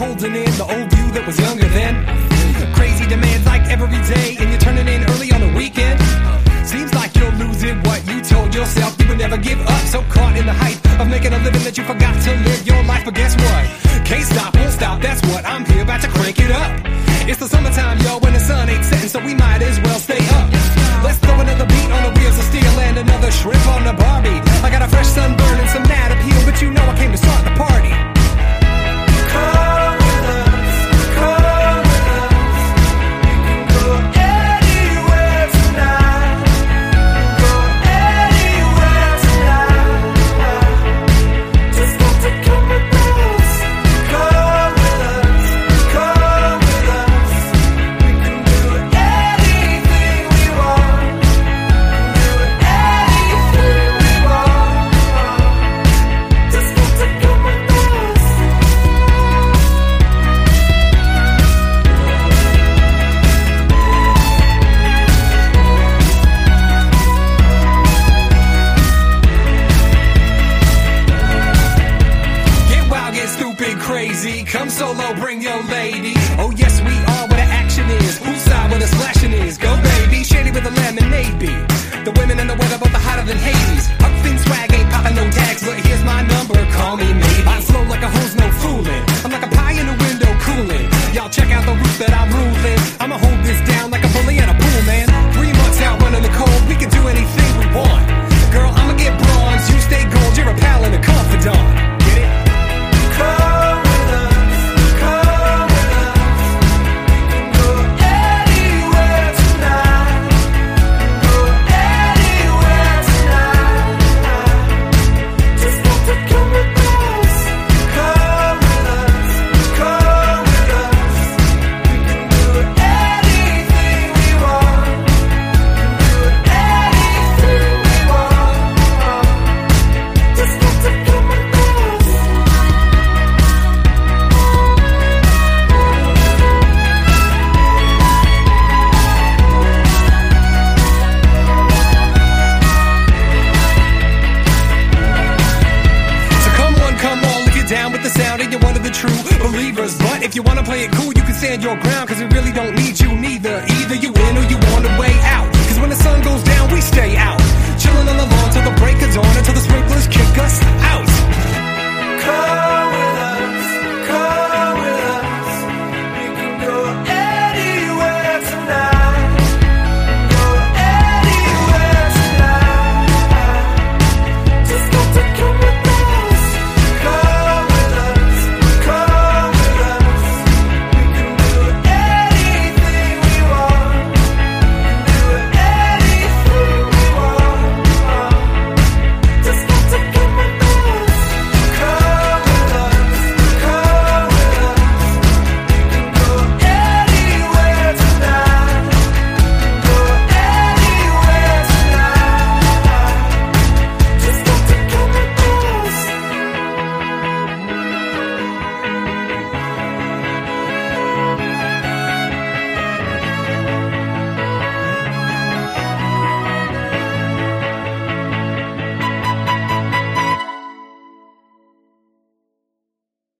holding in the old you that was younger then. Crazy demands like every day, and you're turning in early on the weekend. Seems like you're losing what you told yourself you would never give up. So caught in the hype of making a living that you forgot to live your life. But guess what? Can't stop, won't stop, that's what I'm here about to crank it up. It's the summertime, yo, when the sun ain't setting, so we might as well stay up. Let's throw another beat on the wheels of steel and another shrimp on the Barbie. I got a fresh sunburn and some mad appeal, but you know I came to start the party. Come with us, come with us. We can go anywhere tonight. Go anywhere tonight. Just want to come with us. Come with us, come with us. We can do anything we want. Do anything we want. Just want to come with us. Get wild, get stupid, crazy. Come solo, bring your lady. Oh yes, we are where the action is. Poolside where the splashing is. Go baby, shady with the lemonade bee. The women and the weather both are hotter than Hades. Up thin swag, ain't popping no tags, but here's my number, call me maybe. I flow like a hose, no fooling. I'm like a pie in the window cooling. Y'all check out the roof that I'm ruling. I'ma hold this down like a bully in a pool, man. 3 months out running the cold, we can do anything we want. Girl, I'ma get bronze, you stay gold, you're a pal and a confidant. Get it? Come with us, come with us. We can go anywhere tonight. Go anywhere tonight. Just want to come with us. Come with us, come with us. We can do anything we want. Do anything we want. Just want to come with us. So come on, if you're down with the sound and you're one of the true believers. But if you wanna play it cool, you can stand your ground, cause we really